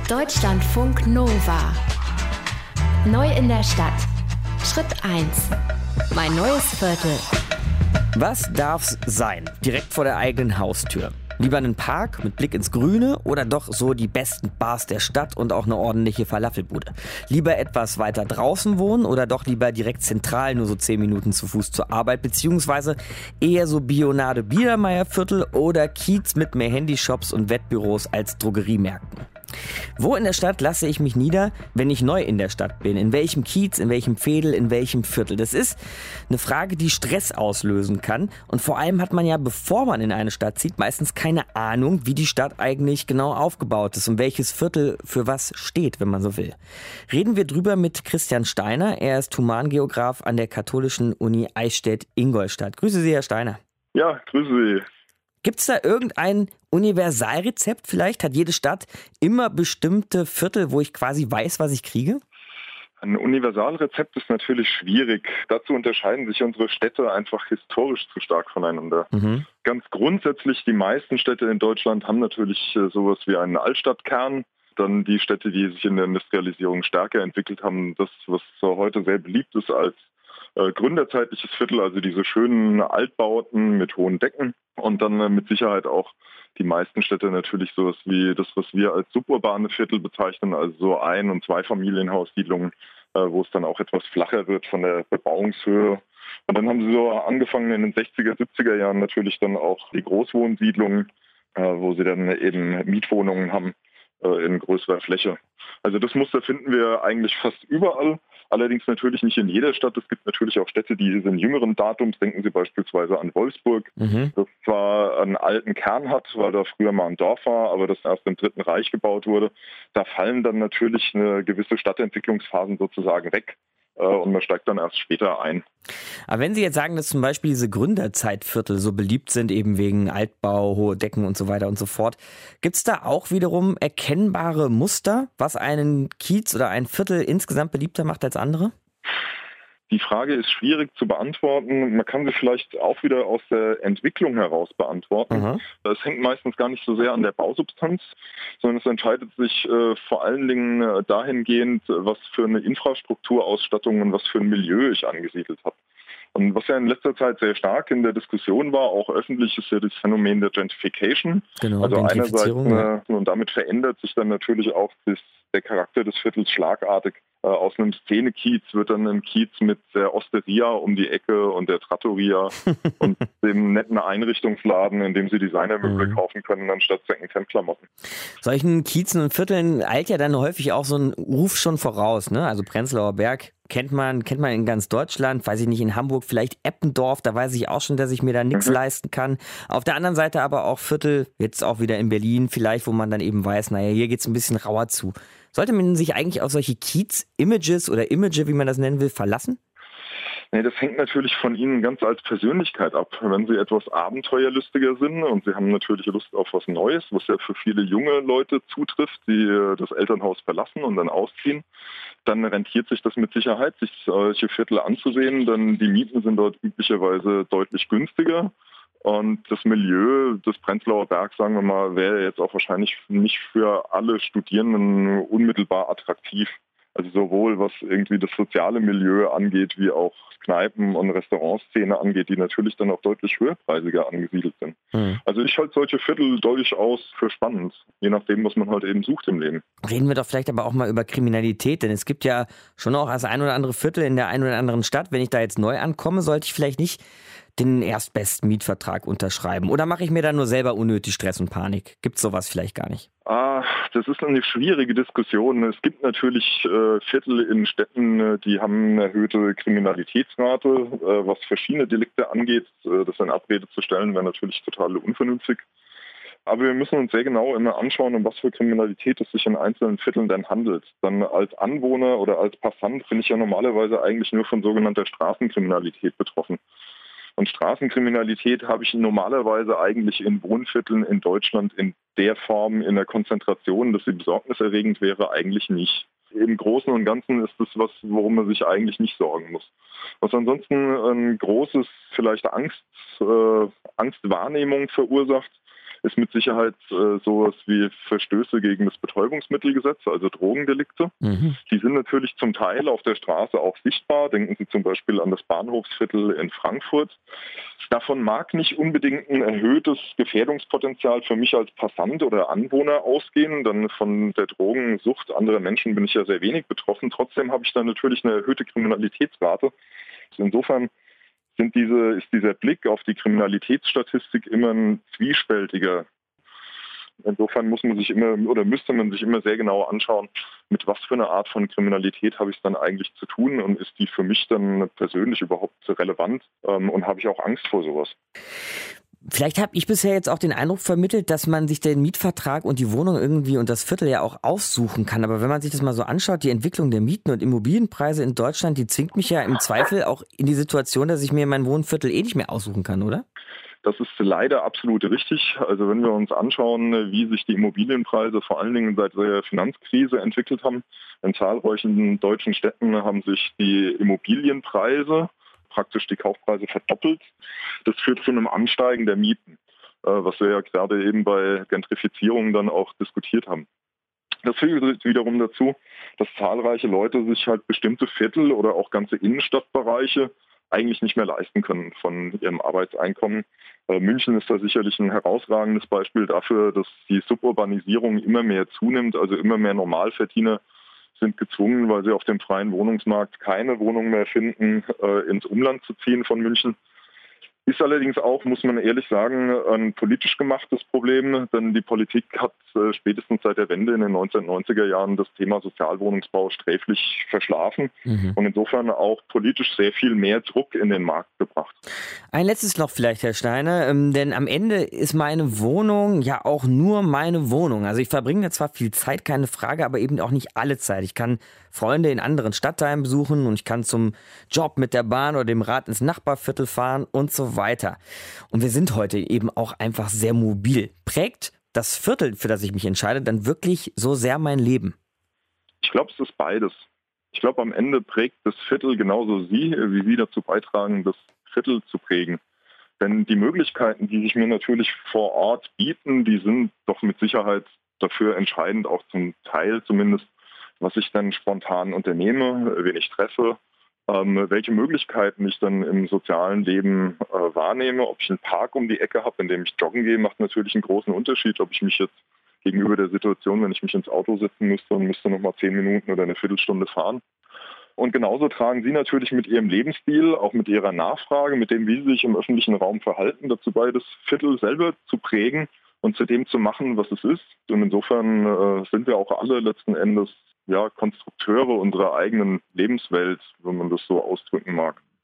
Deutschlandfunk Nova. Neu in der Stadt. Schritt 1. Mein neues Viertel. Was darf's sein? Direkt vor der eigenen Haustür. Lieber einen Park mit Blick ins Grüne oder doch so die besten Bars der Stadt und auch eine ordentliche Falafelbude? Lieber etwas weiter draußen wohnen oder doch lieber direkt zentral nur so 10 Minuten zu Fuß zur Arbeit? Beziehungsweise eher so Bionade-Biedermeier-Viertel oder Kiez mit mehr Handyshops und Wettbüros als Drogeriemärkten? Wo in der Stadt lasse ich mich nieder, wenn ich neu in der Stadt bin? In welchem Kiez, in welchem Veedel, in welchem Viertel? Das ist eine Frage, die Stress auslösen kann. Und vor allem hat man ja, bevor man in eine Stadt zieht, meistens keine Ahnung, wie die Stadt eigentlich genau aufgebaut ist und welches Viertel für was steht, wenn man so will. Reden wir drüber mit Christian Steiner. Er ist Humangeograf an der Katholischen Uni Eichstätt-Ingolstadt. Grüße Sie, Herr Steiner. Ja, grüße Sie. Gibt es da irgendein Universalrezept vielleicht? Hat jede Stadt immer bestimmte Viertel, wo ich quasi weiß, was ich kriege? Ein Universalrezept ist natürlich schwierig. Dazu unterscheiden sich unsere Städte einfach historisch zu stark voneinander. Ganz grundsätzlich, die meisten Städte in Deutschland haben natürlich sowas wie einen Altstadtkern. Dann die Städte, die sich in der Industrialisierung stärker entwickelt haben, das, was heute sehr beliebt ist als gründerzeitliches Viertel, also diese schönen Altbauten mit hohen Decken und dann mit Sicherheit auch die meisten Städte natürlich sowas wie das, was wir als suburbane Viertel bezeichnen, also so Ein- und Zweifamilienhaussiedlungen, wo es dann auch etwas flacher wird von der Bebauungshöhe. Und dann haben sie so angefangen in den 60er, 70er Jahren natürlich dann auch die Großwohnsiedlungen, wo sie dann eben Mietwohnungen haben in größerer Fläche. Also das Muster finden wir eigentlich fast überall. Allerdings natürlich nicht in jeder Stadt. Es gibt natürlich auch Städte, die sind jüngeren Datums. Denken Sie beispielsweise an Wolfsburg, das zwar einen alten Kern hat, weil da früher mal ein Dorf war, aber das erst im Dritten Reich gebaut wurde. Da fallen dann natürlich eine gewisse Stadtentwicklungsphasen sozusagen weg. Und man steigt dann erst später ein. Aber wenn Sie jetzt sagen, dass zum Beispiel diese Gründerzeitviertel so beliebt sind, eben wegen Altbau, hohe Decken und so weiter und so fort, gibt es da auch wiederum erkennbare Muster, was einen Kiez oder ein Viertel insgesamt beliebter macht als andere? Die Frage ist schwierig zu beantworten. Man kann sie vielleicht auch wieder aus der Entwicklung heraus beantworten. Das hängt meistens gar nicht so sehr an der Bausubstanz, sondern es entscheidet sich vor allen Dingen dahingehend, was für eine Infrastrukturausstattung und was für ein Milieu ich angesiedelt habe. Und was ja in letzter Zeit sehr stark in der Diskussion war, auch öffentlich, ist ja das Phänomen der Gentrification. Genau, also einerseits, ja. und damit verändert sich dann natürlich auch der Charakter des Viertels schlagartig. Aus einem Szene-Kiez wird dann ein Kiez mit der Osteria um die Ecke und der Trattoria und dem netten Einrichtungsladen, in dem Sie Designermöbel kaufen können, anstatt Second-Hand-Klamotten. Solchen Kiezen und Vierteln eilt ja dann häufig auch so ein Ruf schon voraus, ne? Also Prenzlauer Berg kennt man in ganz Deutschland, weiß ich nicht, in Hamburg vielleicht Eppendorf, da weiß ich auch schon, dass ich mir da nichts leisten kann. Auf der anderen Seite aber auch Viertel, jetzt auch wieder in Berlin vielleicht, wo man dann eben weiß, naja, hier geht's ein bisschen rauer zu. Sollte man sich eigentlich auf solche Kiez-Images oder Image, wie man das nennen will, verlassen? Nee, das hängt natürlich von Ihnen ganz als Persönlichkeit ab. Wenn Sie etwas abenteuerlustiger sind und Sie haben natürlich Lust auf was Neues, was ja für viele junge Leute zutrifft, die das Elternhaus verlassen und dann ausziehen, dann rentiert sich das mit Sicherheit, sich solche Viertel anzusehen, denn die Mieten sind dort üblicherweise deutlich günstiger. Und das Milieu des Prenzlauer Bergs, sagen wir mal, wäre jetzt auch wahrscheinlich nicht für alle Studierenden unmittelbar attraktiv. Also sowohl was irgendwie das soziale Milieu angeht, wie auch Kneipen- und Restaurantszene angeht, die natürlich dann auch deutlich höherpreisiger angesiedelt sind. Also ich halte solche Viertel durchaus für spannend, je nachdem, was man halt eben sucht im Leben. Reden wir doch vielleicht aber auch mal über Kriminalität, denn es gibt ja schon auch das ein oder andere Viertel in der einen oder anderen Stadt. Wenn ich da jetzt neu ankomme, sollte ich vielleicht nicht den erstbesten Mietvertrag unterschreiben? Oder mache ich mir da nur selber unnötig Stress und Panik? Gibt es sowas vielleicht gar nicht? Das ist eine schwierige Diskussion. Es gibt natürlich Viertel in Städten, die haben eine erhöhte Kriminalitätsrate, was verschiedene Delikte angeht. Das in Abrede zu stellen, wäre natürlich total unvernünftig. Aber wir müssen uns sehr genau immer anschauen, um was für Kriminalität es sich in einzelnen Vierteln denn handelt. Dann als Anwohner oder als Passant bin ich ja normalerweise eigentlich nur von sogenannter Straßenkriminalität betroffen. Und Straßenkriminalität habe ich normalerweise eigentlich in Wohnvierteln in Deutschland in der Form, in der Konzentration, dass sie besorgniserregend wäre, eigentlich nicht. Im Großen und Ganzen ist das was, worum man sich eigentlich nicht sorgen muss. Was ansonsten ein großes, vielleicht Angstwahrnehmung verursacht, ist mit Sicherheit sowas wie Verstöße gegen das Betäubungsmittelgesetz, also Drogendelikte. Die sind natürlich zum Teil auf der Straße auch sichtbar. Denken Sie zum Beispiel an das Bahnhofsviertel in Frankfurt. Davon mag nicht unbedingt ein erhöhtes Gefährdungspotenzial für mich als Passant oder Anwohner ausgehen, denn von der Drogensucht anderer Menschen bin ich ja sehr wenig betroffen. Trotzdem habe ich da natürlich eine erhöhte Kriminalitätsrate. Insofern ist dieser Blick auf die Kriminalitätsstatistik immer ein zwiespältiger. Insofern müsste man sich immer sehr genau anschauen, mit was für einer Art von Kriminalität habe ich es dann eigentlich zu tun und ist die für mich dann persönlich überhaupt relevant und habe ich auch Angst vor sowas. Vielleicht habe ich bisher jetzt auch den Eindruck vermittelt, dass man sich den Mietvertrag und die Wohnung irgendwie und das Viertel ja auch aussuchen kann. Aber wenn man sich das mal so anschaut, die Entwicklung der Mieten und Immobilienpreise in Deutschland, die zwingt mich ja im Zweifel auch in die Situation, dass ich mir mein Wohnviertel nicht mehr aussuchen kann, oder? Das ist leider absolut richtig. Also wenn wir uns anschauen, wie sich die Immobilienpreise vor allen Dingen seit der Finanzkrise entwickelt haben, in zahlreichen deutschen Städten haben sich die Immobilienpreise, praktisch die Kaufpreise, verdoppelt. Das führt zu einem Ansteigen der Mieten, was wir ja gerade eben bei Gentrifizierung dann auch diskutiert haben. Das führt wiederum dazu, dass zahlreiche Leute sich halt bestimmte Viertel oder auch ganze Innenstadtbereiche eigentlich nicht mehr leisten können von ihrem Arbeitseinkommen. München ist da sicherlich ein herausragendes Beispiel dafür, dass die Suburbanisierung immer mehr zunimmt, also immer mehr Normalverdiener sind gezwungen, weil sie auf dem freien Wohnungsmarkt keine Wohnung mehr finden, ins Umland zu ziehen von München. Ist allerdings auch, muss man ehrlich sagen, ein politisch gemachtes Problem, denn die Politik hat spätestens seit der Wende in den 1990er Jahren das Thema Sozialwohnungsbau sträflich verschlafen und insofern auch politisch sehr viel mehr Druck in den Markt gebracht. Ein letztes noch vielleicht, Herr Steiner, denn am Ende ist meine Wohnung ja auch nur meine Wohnung. Also ich verbringe da zwar viel Zeit, keine Frage, aber eben auch nicht alle Zeit. Ich kann Freunde in anderen Stadtteilen besuchen und ich kann zum Job mit der Bahn oder dem Rad ins Nachbarviertel fahren und so weiter. Und wir sind heute eben auch einfach sehr mobil. Prägt das Viertel, für das ich mich entscheide, dann wirklich so sehr mein Leben? Ich glaube, es ist beides. Ich glaube, am Ende prägt das Viertel genauso Sie, wie Sie dazu beitragen, das Viertel zu prägen. Denn die Möglichkeiten, die sich mir natürlich vor Ort bieten, die sind doch mit Sicherheit dafür entscheidend, auch zum Teil zumindest, was ich dann spontan unternehme, wen ich treffe, welche Möglichkeiten ich dann im sozialen Leben wahrnehme. Ob ich einen Park um die Ecke habe, in dem ich joggen gehe, macht natürlich einen großen Unterschied. Ob ich mich jetzt gegenüber der Situation, wenn ich mich ins Auto setzen müsste und müsste noch mal 10 Minuten oder eine Viertelstunde fahren. Und genauso tragen Sie natürlich mit Ihrem Lebensstil, auch mit Ihrer Nachfrage, mit dem, wie Sie sich im öffentlichen Raum verhalten, dazu bei, das Viertel selber zu prägen und zu dem zu machen, was es ist. Und insofern sind wir auch alle letzten Endes Konstrukteure unserer eigenen Lebenswelt, wenn man das so ausdrücken mag.